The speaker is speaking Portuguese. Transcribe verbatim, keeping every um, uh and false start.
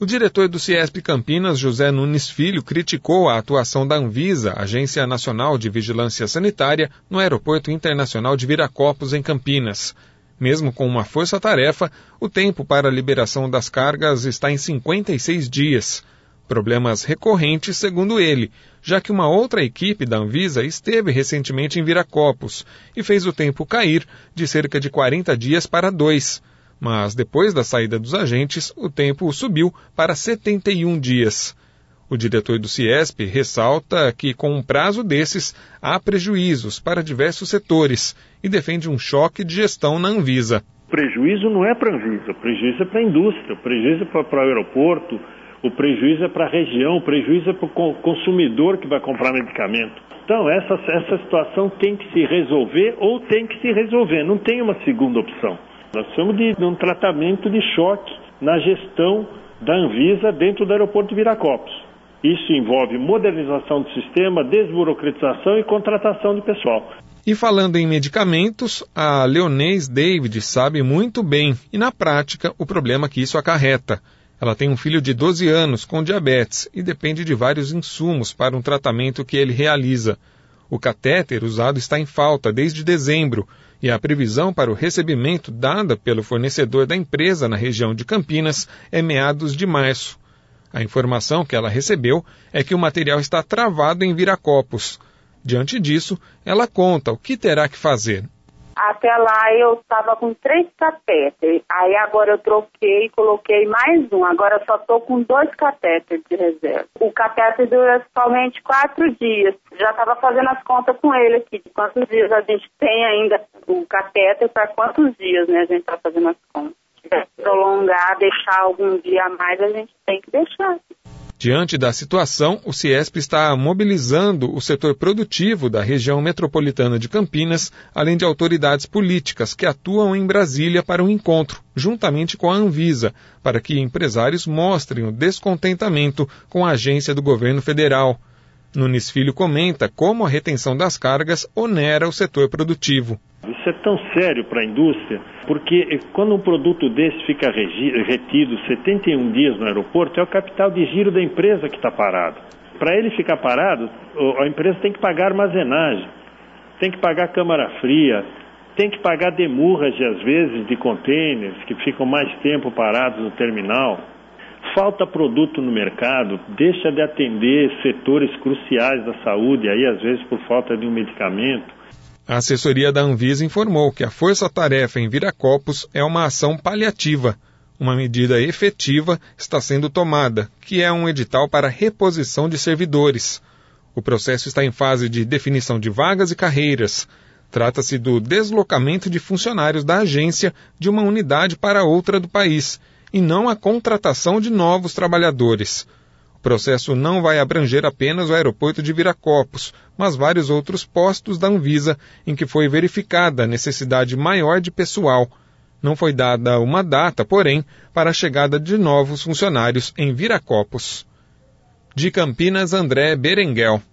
O diretor do CIESP Campinas, José Nunes Filho, criticou a atuação da Anvisa, Agência Nacional de Vigilância Sanitária, no Aeroporto Internacional de Viracopos, em Campinas. Mesmo com uma força-tarefa, o tempo para a liberação das cargas está em cinquenta e seis dias. Problemas recorrentes, segundo ele, já que uma outra equipe da Anvisa esteve recentemente em Viracopos e fez o tempo cair de cerca de quarenta dias para dois. Mas depois da saída dos agentes, o tempo subiu para setenta e um dias. O diretor do CIESP ressalta que, com um prazo desses, há prejuízos para diversos setores e defende um choque de gestão na Anvisa. O prejuízo não é para a Anvisa, o prejuízo é para a indústria, o prejuízo é para o aeroporto, o prejuízo é para a região, o prejuízo é para o consumidor que vai comprar medicamento. Então, essa, essa situação tem que se resolver ou tem que se resolver, não tem uma segunda opção. Nós precisamos de, de um tratamento de choque na gestão da Anvisa dentro do aeroporto de Viracopos. Isso envolve modernização do sistema, desburocratização e contratação de pessoal. E falando em medicamentos, a Leonês David sabe muito bem, e na prática, o problema que isso acarreta. Ela tem um filho de doze anos com diabetes e depende de vários insumos para um tratamento que ele realiza. O catéter usado está em falta desde dezembro e a previsão para o recebimento dada pelo fornecedor da empresa na região de Campinas é meados de março. A informação que ela recebeu é que o material está travado em Viracopos. Diante disso, ela conta o que terá que fazer. Até lá eu estava com três catéteres, aí agora eu troquei e coloquei mais um, agora eu só estou com dois catéteres de reserva. O catéter dura somente quatro dias, já estava fazendo as contas com ele aqui, de quantos dias a gente tem ainda o catéter, para quantos dias, né, a gente está fazendo as contas. Se quiser prolongar, deixar algum dia a mais, a gente tem que deixar. Diante da situação, o CIESP está mobilizando o setor produtivo da região metropolitana de Campinas, além de autoridades políticas que atuam em Brasília para um encontro, juntamente com a Anvisa, para que empresários mostrem o descontentamento com a agência do governo federal. Nunes Filho comenta como a retenção das cargas onera o setor produtivo. Isso é tão sério para a indústria, porque quando um produto desse fica retido setenta e um dias no aeroporto, é o capital de giro da empresa que está parado. Para ele ficar parado, a empresa tem que pagar armazenagem, tem que pagar câmara fria, tem que pagar demurragem, às vezes, de contêineres que ficam mais tempo parados no terminal. Falta produto no mercado, deixa de atender setores cruciais da saúde, aí às vezes por falta de um medicamento. A assessoria da Anvisa informou que a força-tarefa em Viracopos é uma ação paliativa. Uma medida efetiva está sendo tomada, que é um edital para reposição de servidores. O processo está em fase de definição de vagas e carreiras. Trata-se do deslocamento de funcionários da agência de uma unidade para outra do país, e não a contratação de novos trabalhadores. O processo não vai abranger apenas o aeroporto de Viracopos, mas vários outros postos da Anvisa em que foi verificada a necessidade maior de pessoal. Não foi dada uma data, porém, para a chegada de novos funcionários em Viracopos. De Campinas, André Berenguel.